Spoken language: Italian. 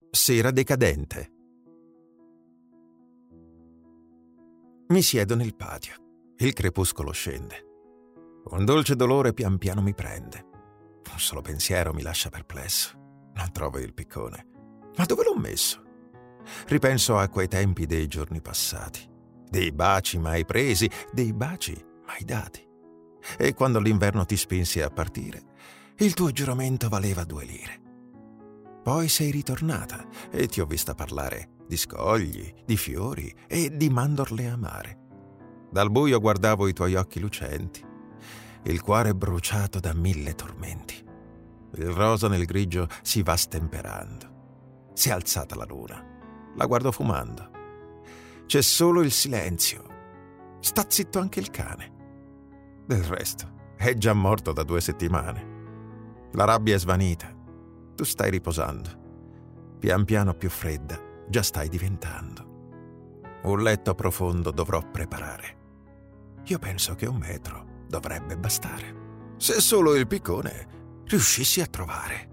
Sera decadente. Mi siedo nel patio. Il crepuscolo scende. Un dolce dolore pian piano mi prende. Un solo pensiero mi lascia perplesso. Non trovo il piccone. Ma dove l'ho messo? Ripenso a quei tempi dei giorni passati. Dei baci mai presi, dei baci mai dati. E quando l'inverno ti spinse a partire, il tuo giuramento valeva 2 lire. Poi sei ritornata e ti ho vista parlare di scogli, di fiori e di mandorle amare. Dal buio guardavo i tuoi occhi lucenti, il cuore bruciato da 1000 tormenti. Il rosa nel grigio si va stemperando. Si è alzata la luna, la guardo fumando. C'è solo il silenzio. Sta zitto anche il cane. Del resto, è già morto da 2 settimane. La rabbia è svanita. Tu stai riposando. Pian piano più fredda già stai diventando. Un letto profondo dovrò preparare. Io penso che 1 metro dovrebbe bastare. Se solo il piccone riuscissi a trovare.